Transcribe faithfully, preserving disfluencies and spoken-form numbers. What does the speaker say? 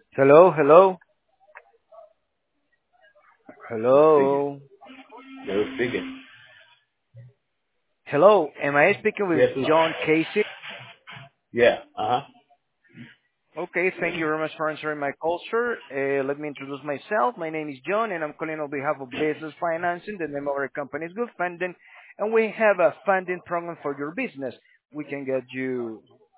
Hello, hello, Speaking. hello, No speaking. hello. Am I speaking with Yes, no. John Casey? Yeah. Uh huh. Okay, thank you very much for answering my call, sir. Uh, let me introduce myself. My name is John, and I'm calling on behalf of Business Financing. The name of our company is Good Funding, and we have a funding program for your business. We can get you.